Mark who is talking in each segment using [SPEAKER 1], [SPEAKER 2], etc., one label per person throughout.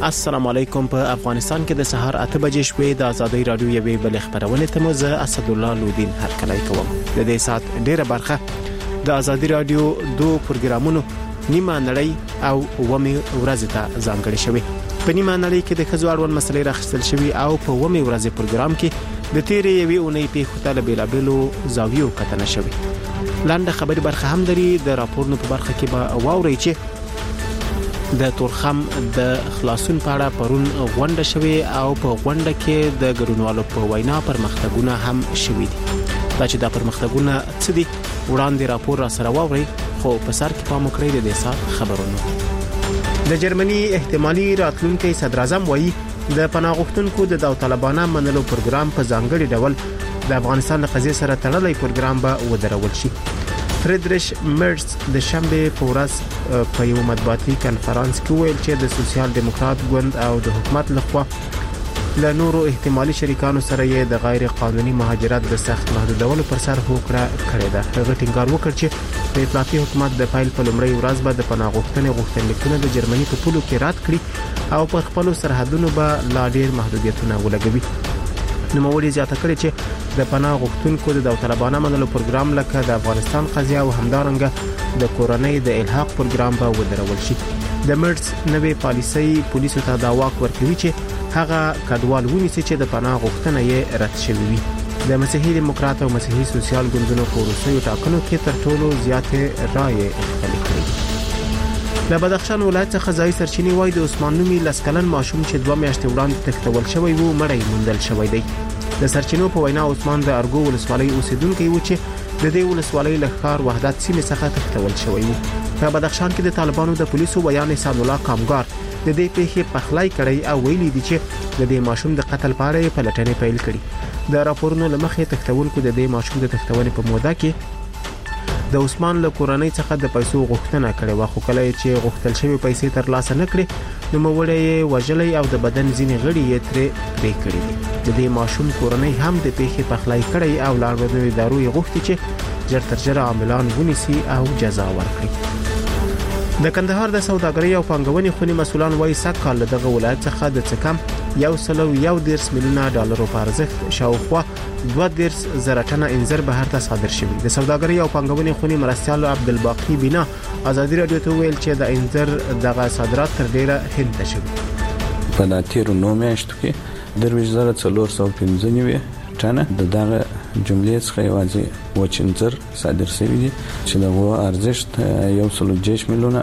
[SPEAKER 1] السلام علیکم. په افغانستان کې د سهار 8 بجې شوې د ازادي رادیو یوې بل خبرونه ته مو زه اسد الله لودین هرکلی کوم. د دې سات ډیره برخه د ازادي رادیو دوه پروګرامونو نیمه نړۍ او ومه ورځ ته ځانګړې شوې. په نیمه نړۍ کې د خزو اړوند مسلې راخستل شوې او په ومه ورځ پروګرام کې د تیرې یوې اونۍ په خطاله بیلابلو زاویو کتنه شوې. لاندې خبري برخه هم لري. د راپورونو په برخه کې به واوري چې د تورخم د خلاصون په اړه پرون غونډه شوې او په غونډه کې د ګډونوالو په وینا پرمختګونه هم شوې دي. دا چې دا پرمختګونه څه دي وړاندې راپور را سره واوري، خو په سر کې پام وکړئ د سات خبرونو. د جرمني احتمالي راتلونکي صدر اعظم وایي د پناه غوښتونکو د داوطلبانه منلو پروګرام په ځانګړي ډول د افغانستان د قضیې سره تړلې پروګرام به ودرول شي. فریدریش مرز د شنبه په ورځ په یو مطبوعاتي کانفرنس کې ویل چې د سوسیال دیموکرات ګوند او د حکومت لخوا له نورو احتمالي شریکانو سره یې د غیر قانوني مهاجرت د سخت محدودولو پر سر هوکړه کړې ده. هغه ټینګار وکړ چې د اطلاعاتي حکومت د فایل په لومړۍ ورځ به د پناه غوښتنې غوښتنلیکونه د جرمني په پولو کې رد کړي او پر خپل سرحدونو به لا ډیر محدودیتونه ولګوي. نوموړي زیاته کړې چې د پناه غوښتونکو د داوطلبانه منلو پروګرام لکه د افغانستان قضیه او همدارنګه د کورنۍ د الحاق پروګرام به ودرول شي. د مرز نوې پالیسي پولیسو ته دا واک ورکوي چې هغه کډوال ونیسي چې د پناه غوښتنه یې رد شوې وي. د مسیحي دیموکرات او مسیحي سوسیال ګوندونو په وروستیو ټاکنو کې تر ټولو زیاتې رایې اخیستل کړې. د بدخشان ولایت څخه ځای سرچینې وای د عثمان نومي لسکلن ماشوم چې 2 میاشتې وړاندې تښتول شوی وو مړی موندل شوی دی. د سرچینو په وینا عثمان د ارګو ولسوالۍ اوسیدونکی و چې د دې ولسوالۍ له ښار وحدت سیمې څخه تښتول شوی وو. په بدخشان کې د طالبانو د پولیسو بیان احسان الله کامګار د دې پیښې پخلای کړی او ویلي دي چې د دې ماشوم د قتل په اړه پلټنې پیل کړي. د راپورونو لمخې تښتونکو د دې ماشوم د تښتونې په موده کې د عثمان له کورنۍ څخه د پیسو غوښتنه کړې و، خو کله چې غوښتل شوی پیسې ترلاسه نکړي نو موړی وژلې او د بدن ځینې غړي یې ترې پرې کړې دي. د دې ماشوم کورنۍ هم د پیښې پخلای کړی او لاندې ادارو یې غوښتي چې ژر تر ژره عاملان ونیسي او جزا ورکړي. د کندهار د سوداګرۍ او پانګونې خونې مسولان وایي سږ کال دغه ولایت څخه د څه کم 110 میلیونه ډالرو په ارزښت شاوخوا 2.0 ټنه انځر بهر ته صادر شوی. د سوداګرۍ او پانګونې خونې مرستیال عبدالباقی بنا ازادي رادیو ته ویل چې د انځر دغه صادرات تر ډیره هند ته شوی.
[SPEAKER 2] په ناتیرو 9 میاشتو کې 2.415 ټنه د دغه جملې څخه یوازې وچنځر صادر شوی دي چې دغه ارزښت 1.6 میلیونه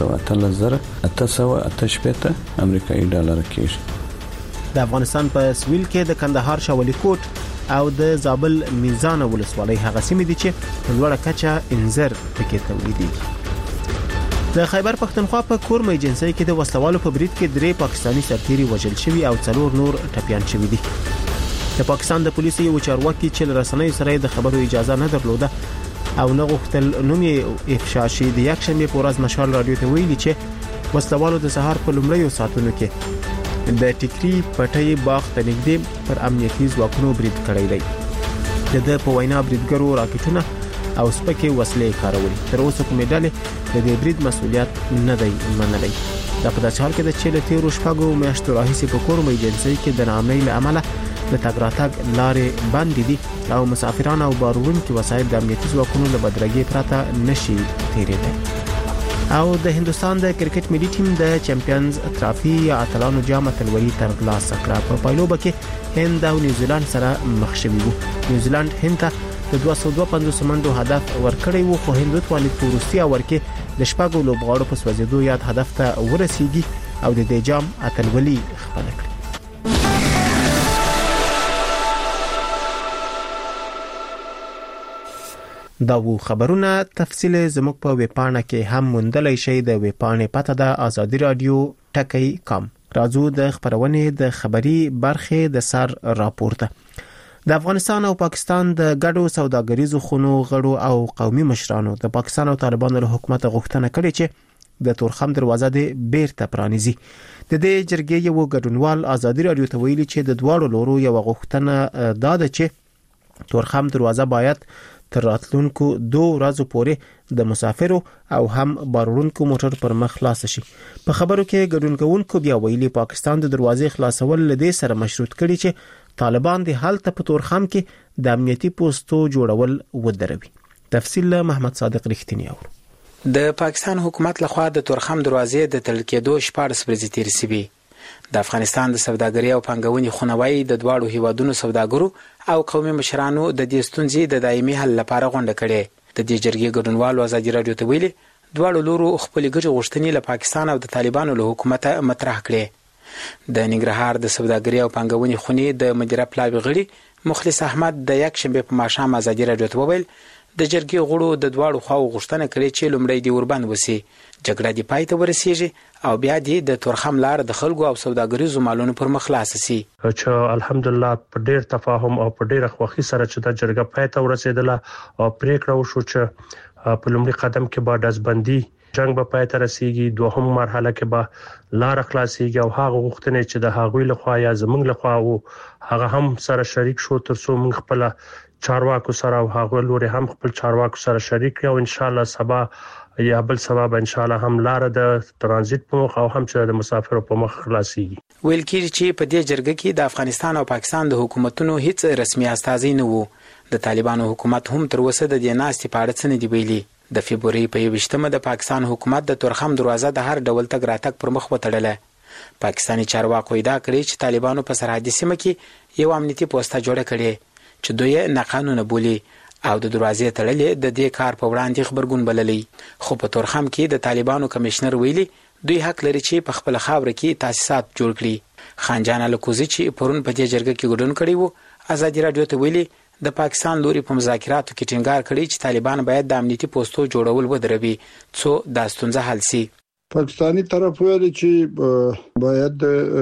[SPEAKER 2] 888 امریکایي ډالر کېږي.
[SPEAKER 1] د افغانستان په سویل کې د کندهار شاولی کوټ او د زابل میزان ولسوالۍ هغه سیمې دي چې لوړه کچه انځر پکې تولیدېږي. د خیبر پښتونخوا په کورمه ایجنسۍ کې د وسلوالو په برید کې 3 پاکستانی سرتیري وژل شوي او 4 نور ټپيان شوي دي. د پاکستان د پولیسو یو چارواکي چې رسنۍ سره د خبرو اجازه نه درلوده او نه غوښتل نوم یې افشا شي د یک شنبه په ورځ مشال رادیو ته ویلي چې وسلوالو د سهار په لومړیو ساعتونو کې د ټیکری پټي باغ ته نږدې پر امنیتي ځواکونو برید کړی دی. د په وینا بریدګرو راکټونه او سپکې وسلې کارولې. تر اوسه کومې ډلې د دې برید مسؤلیت نه دی منلی. دا په داسې حال کې د چې له تیرو شپږو میاشتو راهیسې په کورمه ایجنسۍ کې د ناامنۍ له امله د تګ راتګ لارې بندې دي او مسافران او باروونکي وسایل د امنیتي ځواکونو له بدرګۍ پرته نشي تیرېدلی. او د هندستان د کرکټ ملي ټیم د چمپیونز ټرافي یا اتلانو جام اتلولي ترلاسه کړه. په پایلوبه کې هند او نیوزیلند سره مخ شوي وو. نیوزیلند هند ته د 252 منډو هدف ورکړی وو، خو هند توانید په وروستي اور کې د شپږو لوبغاړو په سوځېدو یاد هدف ته ورسیږي او د دې جام اتلولي خپل کړي. دا وو خبرونه. تفصیل زموږ په ویبپاڼه کې هم موندلای شئ. د ویبپاڼې پته ده azadiradio.com. راځو د خبرونې د خبري برخې د سر راپورته. د افغانستان او پاکستان د ګډو سوداګریزو خونو غړو او قومي مشرانو د پاکستان او طالبانو له حکومت غوښتنه کړې چې د تورخم دروازه د بیرته پرانیزي. د دې جرګې یو ګډونوال ازادي رادیو ته ویلي چې د دواړو لورو یو غوښتنه دا ده چې تورخم دروازه باید تر راتلونکو 2 ورځې پورې د مسافرو او هم بارونکو موټر پر مخ خلاص شي. په خبرو کې ګډون کوونکو بیا ویلي پاکستان د دروازې خلاصول لدې سره مشروط کړي چې طالبان د حالت په تورخم کې د امنیتي پوسټو جوړول ودروي. تفصیل محمد صادق رښتینی اور.
[SPEAKER 3] د پاکستان حکومت لخوا د تورخم دروازې د تړل کېدو 14 ورځې تیر شوي. د افغانستان د سوداګرۍ او پانګونې خونوي د دواړو هیوادونو سوداګرو او قومي مشرانو د دې ستونزې د دایمي حل لپاره غونډه کړې. د دې جرګې ګډونوالو ازادي رادیو ته ویلي دواړو لورو خپل ګټې غوښتنې له پاکستان او د طالبانو له حکومت مطرح کړې. د ننګرهار د سوداګرۍ او پانګونې خونې د مدیره پلاوي غړي مخلص احمد د یک شنبه په ماښام ازادي رادیو ته وویل د جرګې غړو د دواړو خواو غوښتنه کړې چې لومړی دی وربند وسی جګړه دی پای ته ورسیږي او بیا دی د تورخم لار د خلکو او سوداګریزو مالونو پر مخ خلاص شي.
[SPEAKER 4] چې الحمدلله په ډیر تفاهم او په ډیر خوښي سره چې د جرګه پای ته ورسېدله او پریکړه وشو چې په لومړي قدم کې به دزبندي جنگ به پای ته رسیږي. دوهم مرحله کې به لار خلاصيږي او هغه غوښتنې چې د هغوی لخوا یا زمنګ لخوا او هغه هم سره شریک شو تر څو موږ خپل چارواکو سره او هغه لوري هم خپل چارواکو سره شریک او ان شاء الله سبا یا بل سبب ان شاء الله هم لار د ترانزیت په مخ او هم چې د مسافرو په مخ خلاصيږي.
[SPEAKER 3] ویل کېږي چې په دې جرګه کې د افغانستان او پاکستان د حکومتونو هیڅ رسمي استازي نه وو. د طالبانو حکومت هم تر اوسه د دې ناستې په اړه څه نه دی ویلي. د فبرवरी په 28مه د پاکستان حکومت د تورخم دروازه د هر ډول تګ راتګ پر مخ وتړله. پاکستاني چارواکو ادعا کړې چې طالبانو په سرحدي سیمه کې یو امنیتي پوسټه جوړه کړې چې دوی نه قانون بولي او د دروازې تړلې د دې کار په وړاندې خبرګون بللی. خو په تورخم کې د طالبانو کمشنر ویلي دوی حق لري چې په خپل خاور کې تاسیسات جوړ کړي. خانجان الکوزي چې پرون په دې جرګه کې ګډون کړی وو ازادي رادیو ته ویلي د پاکستان لوري په مذاکراتو کې ټینګار کړی چې طالبان باید د امنیتي پوسټو جوړول ودروي څو د ستونزه حل شي.
[SPEAKER 5] پاکستانی طرف ویل چې باید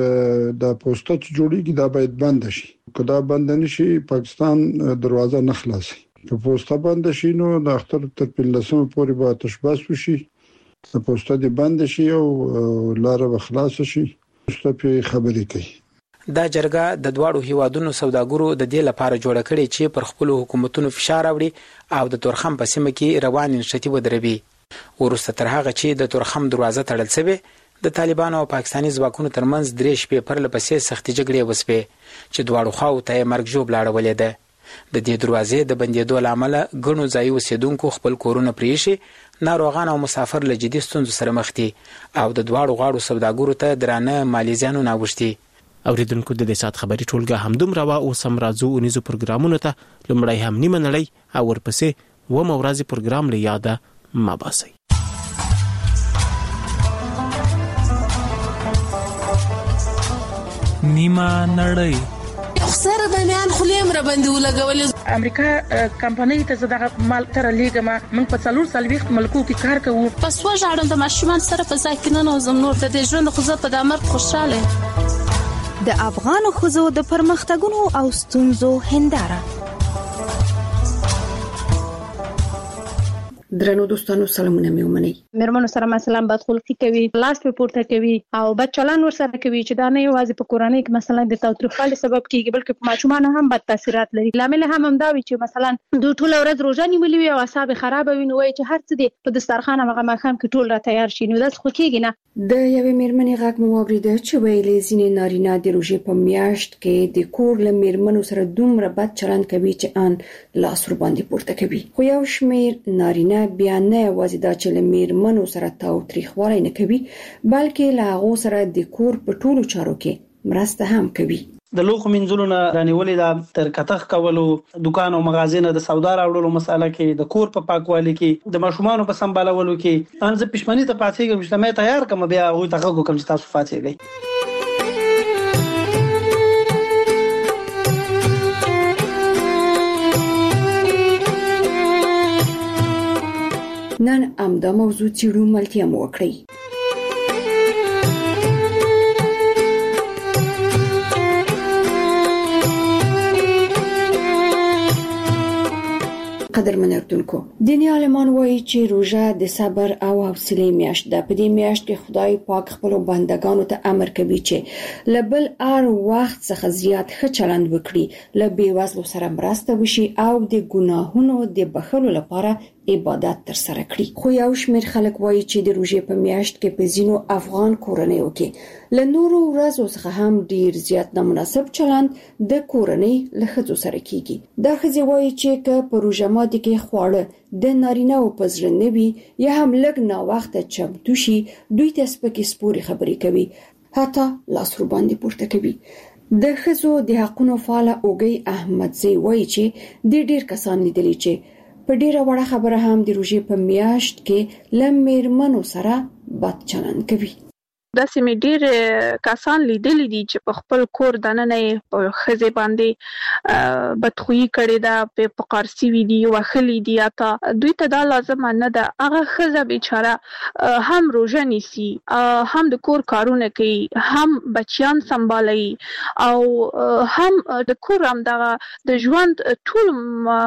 [SPEAKER 5] د پوسټه چې جوړیږي دا باید بند شي. کدا بند نشي پاکستان دروازه نه خلاصي. که پوسټه بند شي نو د اختر تر 15 پورې به تشبث وشي. د پوسټه دی بند شي او لار به خلاص شي. پوسټه په خبرې کوي.
[SPEAKER 3] دا جرګه د دواړو هیوادونو سوداګرو د دې لپاره جوړه کړې چې پر خپل حکومتونو فشار راوړي او د تورخم په سیمه کې روان نشټي ودروي. ورسته تر هغه چې د تورخم دروازه تړل شوی د طالبانو او پاکستاني ځواکونو ترمنځ 3 شپې پر لپسې سختي جګړې وسوي چې دواړو خواو ته مرګ جوړ لاړولې ده. د دې دروازې د بندیدو لامل غنو ځای اوسیدونکو خپل کورونه پریشي ناروغان او مسافر له جدي ستونزو سره مخ دي او د دواړو غاړو سوداګرو ته درانه مالی زیانونه اوښتي.
[SPEAKER 1] اوریدونکو د دې سات خبري ټولګه همدوم روا او سم راځو اونیزو پروګرامونو ته لمړی هم نیمه نړۍ او ورپسې و مورازي پروګرام له یاده ما باسي.
[SPEAKER 6] نیمه نړۍ
[SPEAKER 7] سره د میان خلیم را باندې ولګول.
[SPEAKER 8] امریکا کمپنۍ ته زړه مال تر لیګما من په 440 ملکو کې کار کوو.
[SPEAKER 7] پس وژاړم د ماشومان سره په ځای کې نه نوزم نور د ژوند خو زه په دامر خوشاله.
[SPEAKER 9] د افغان خوځو د پرمختګونو او ستونزو هنداره.
[SPEAKER 10] درنو دوستانو سلامونه مې ومنئ.
[SPEAKER 8] مېرمنو سره مثلا بدخلقي کوي، لاس په پورته کوي او بد چلند ورسره کوي چې دا نه یوازې په کورنۍ کې مثلا د تاوتریخوالي سبب کیږي بلکې په ماشومان هم بد تاثیرات لري. لامل هم دا وي چې مثلا دوی ټول ورځ روزه نیولې وي او اعصاب خراب وي نو چې هر څه دي په دسترخوان هغه ماښام کې ټول را تیار شي نو دا څه کیږي نه.
[SPEAKER 10] د یوې مېرمنې غږ مو واورېده چې ویلې ځینې نارینه د روژې په میاشت کې د کور له مېرمنو سره دومره بد چلند کوي چې ان لاس ور باندې پورته کوي. خو یو شمېر نارینه بیا نه یوازې دا چې له مېرمنو سره تاوتریخوالی نه کوي بلکې له هغو سره د کور په ټولو چارو کې مرسته هم کوي.
[SPEAKER 11] د لوښو مینځلو نه رانیولې دا تر کتغ کولو دکان او مغازې نه د سودا راوړلو مساله کې د کور په پاکوالي کې د ماشومانو په سمبالولو کې ان زه پښمنۍ ته پاتېږم چې مې تیار کوم بیا هغوی ته غږ وکړم چې تاسو پاتېږئ.
[SPEAKER 10] نن همدا موضوع څېړو ملتیا مو وکړئ. قدرمن اردوونکو دیني عالمان وایي چې روژه د صبر او حوصله میاشت ده. په دې میاشت کې خدای پاک خپل بندگانو ته امر کوي چې لبل ار وخت څخه زیات ښه چلند وکړي، له بیوزلو سره مرسته وشي او د ګناهونو د بخښلو لپاره عبادت تر سره کړي. خو یو شمېر خلک وایي چې د روژې په میاشت کې په ځینو افغان کورنیو کې له نورو ورځو څخه هم ډیر زیات نامناسب چلند د کورنۍ له ښځو سره کیږي. دا ښځې وایي چې که په روژه ماتي کې خواړه د نارینه او په زړه نه وي یا هم لږ ناوخته چمتو شي، دوی ته سپکې سپورې خبرې کوي، حتی لاس ور باندې پورته کوي. د ښځو د حقونو فعاله اوږی احمدزی وایي چې د ډیر کسان لیدلي چې په ډیره وړه خبره هم د روژې په میاشت کې له میرمنو سره بد چلند کوي.
[SPEAKER 6] داسې مې ډېر کسان لیدلي دي چې په خپل کور دننه په ښځې باندې بدخویي کړې ده، په قارسي وي دي، وښلي دي، اته دوی ته دا لازمه نه ده. هغه ښځه بیچاره هم روژه نیسي، هم د کور کارونه کوي، هم بچیان سنبالوي او هم د کور همدغه د ژوند ټول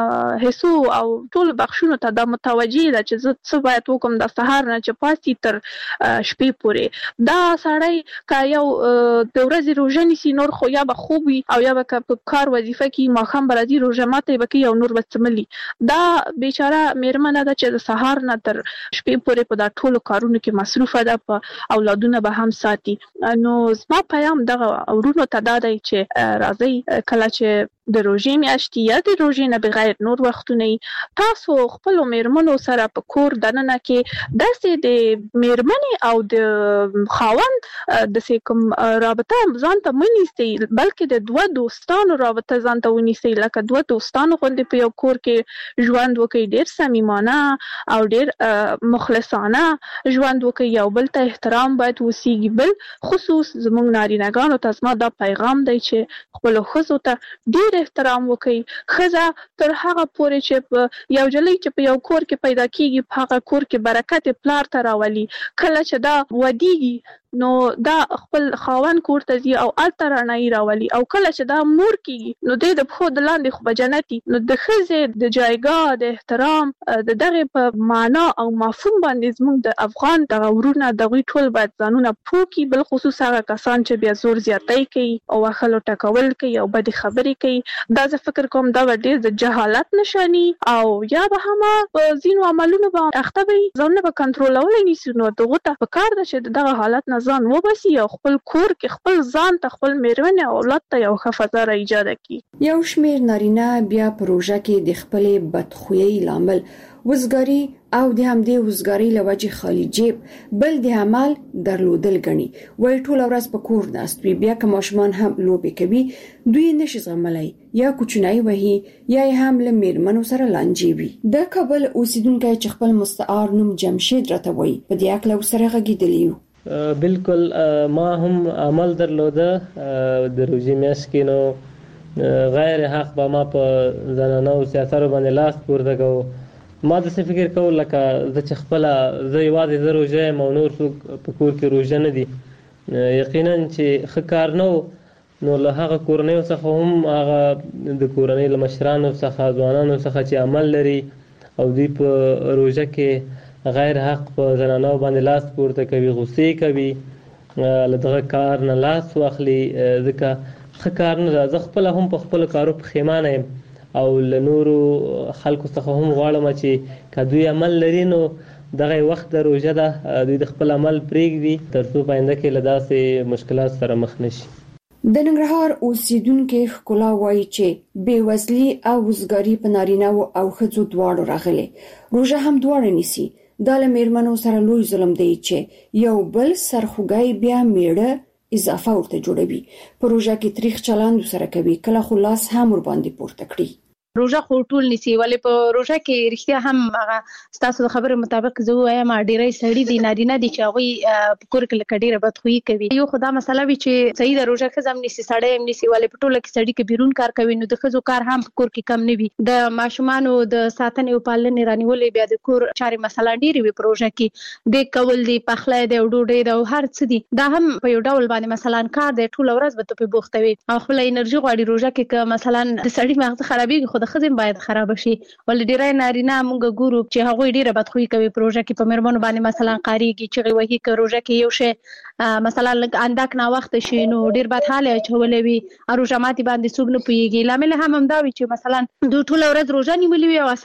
[SPEAKER 6] حصو او ټول بخښونو ته دا متوجه ده چې زه څه باید وکړم د سهار نه چې پاسي تر شپې پورې. دا سړی که یو د ورځې روژه نیسي نور خو یا به خوب وي او یا به په کار وظیفه کې ماښام به راځي روژه ماتی به کوي او نور به څملي. دا بیچاره میرمنه ده چې د سهار نه تر شپې پورې په دا ټولو کارونو کې مصروفه ده، په اولادونه به هم ساتي. نو زما پیام دغه ورونو ته دا دی چې راځئ کله چې د روژې میاشتې یا د روژې نه بغیر نور وختونه تاسو خپل میرمنو سره په کور دننه کې داسې د میرمنې او د خاوند د کوم رابطه ځان ته ونیسئ، بلکې د دوه دوستانو رابطه ځان ته ونیسئ، لکه دوه دوستانو غوندې په یو کور کې ژوند وکړئ، ډېر صمیمانه او ډېر مخلصانه ژوند وکړئ، یو بل ته احترام باید وسیږي. بل خصوص زموږ نارینه‌ګانو ته زما دا پیغام دی چې خپلو ښځو ته ډېر احترام وکړي. ښځه تر هغه پورې چې یو جلۍ چې په یو کور کې پیدا کیږي په هغه کور کې برکت پلار ته راولي، کله چې دا ودیږي نو دا خپل خاوند کور ته ځي او الته رڼایي راولي، او کله چې دا مور کیږي نو د پښو د لاندې خو به جنتي. نو د ښځې د جایګاه د احترام د دغه په معنا او مفهوم باندې زموږ د افغان دغه ورونه دغوی ټول باید ځانونه پوه کړي، بل خصوص هغه کسان چې بیا زور زیاتی کوي او وښلو ټکول کوي او بدې خبرې کوي. دا زه فکر کوم دا به ډېر د جهالت نشاني او یا به هم په ځینو عملونو به اخته وي، ځانونه به کنټرولولی نیسي. نو دغو ته پکار ده چې دغه حالت نه ځان وباسي او خپل کور کې خپل ځان ته خپل میرمنې او اولاد ته یو ښه فضا را ایجاده کړي.
[SPEAKER 10] یو شمېر نارینه بیا په روژه کې د خپلې بدخویۍ لامل وزګاری او د همدې وزګاری له وجې خالی جیب بل د عمل درلودل غني. وای ټول ورځ په کور ناست وي، بیا که ماشومان هم لوبې کوي دوی نشي زغملای، یا کوچنی وهي یا هم له میرمنو سره لانجې وي. د کابل اوسیدونکو چې خپل مستعار نوم جمشید راته وای په دې اکله سره غږیدلی.
[SPEAKER 12] بالکل ما هم عمل درلوده د روژې میاشت کې، نو غیر حق به ما په زنانه او سیاستو باندې لاس پورته کوو. ما داسې فکر کوم لکه زه چې خپله زه یوازې زه روژه یم او نور څوک په کور کې روژه نه دي. یقینا چې ښه کار نه و، نو له هغه کورنیو څخه هم هغه د کورنۍ له مشرانو څخه ځوانانو څخه چې عمل لري او دوی په روژه کې غیر حق په زنانو باندې لاس پورته کوي، غصې کوي، له دغه کار نه لاس واخلي، ځکه ښه کار نه ده. زه خپله هم په خپلو کارو پښیمانه یم او له نورو خلکو څخه هم غواړم چې که دوی عمل لري نو دغه وخت د روژه ده دوی د خپل عمل پرېږدي تر څو په آینده کې له داسې مشکلات سره مخ نشي.
[SPEAKER 10] د ننګرهار اوسیدونکو ښکلا وایي چې بېوزلي او وزګاري په نارینه او ښځو دواړو راغلي. روژه هم دواړه نیسي. دا له میرمنو سره لوی ظلم دی چې یو بل سرخوږی بیا میړه اضافه ورته جوړوي. په روژه کې تریخ چلند سره کوي، کله خو لاس هم ور باندې پورته کړي.
[SPEAKER 8] روژه خو ټول نیسي، ولې په روژه کې رښتیا هم هغه ستاسو د خبرې مطابق زه وایم ډېری سړي دي نارینه دي چې هغوی په کور کې لکه ډېره بدخویي کوي. یو خو دا مسله وي چې صحیح ده روژه ښځه هم نیسي سړی هم نیسي، ولې په ټوله کې سړي که بیرون کار کوي نو د ښځو کار هم په کور کې کم نه وي. د ماشومانو د ساتنې او پالنې رانیولې بیا د کور چارې مثلا ډېرې وي په روژه کې، د کول دي، پخلی دی او ډوډۍ ده او هر څه دي، دا هم په یو ډول باندې مثلا کار دی، ټوله ورځ به ته پرې بوخته وي او خپله انرژي غواړي. روژه کې که مثلا د سړي مغزه خرابېږي خو د د خزم باید خراب شي ول ډیرای نارینه موږ ګورو چې هغه ډیره بدخوي کوي پروژه کې په مرمنو باندې مثلا قاریږي چې وਹੀ پروژه کې یو شی مثلا اندک نا وخت شي نو ډیر بد حال چولې وي اروجه ماتي باندې سوق نه پويږي لامل هم دا وي چې مثلا دوی ټول ورځ روزه نیولې وي او